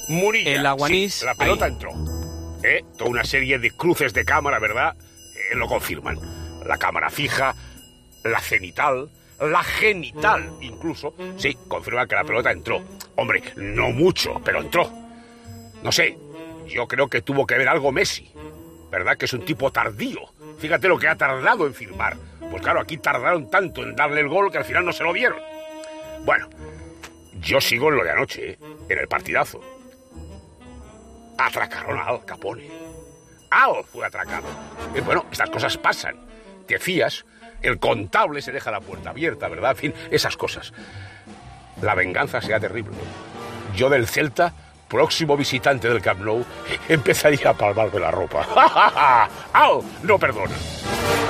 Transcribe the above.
Munilla. El Aguanís. Sí, la pelota entró. Toda una serie de cruces de cámara, ¿verdad? Lo confirman. La cámara fija, la cenital, la genital incluso. Sí, confirman que la pelota entró. Hombre, no mucho, pero entró. No sé, yo creo que tuvo que ver algo Messi. ¿Verdad? Que es un tipo tardío. Fíjate lo que ha tardado en firmar. Pues claro, aquí tardaron tanto en darle el gol que al final no se lo dieron. Bueno, yo sigo en lo de anoche, en el partidazo. Atracaron a Al Capone. Al fue atracado. Bueno, estas cosas pasan. Te fías, el contable se deja la puerta abierta, ¿verdad? En fin, esas cosas. La venganza será terrible. Yo del Celta, próximo visitante del Camp Nou, empezaría a palmarme la ropa. ¡Al! No perdona.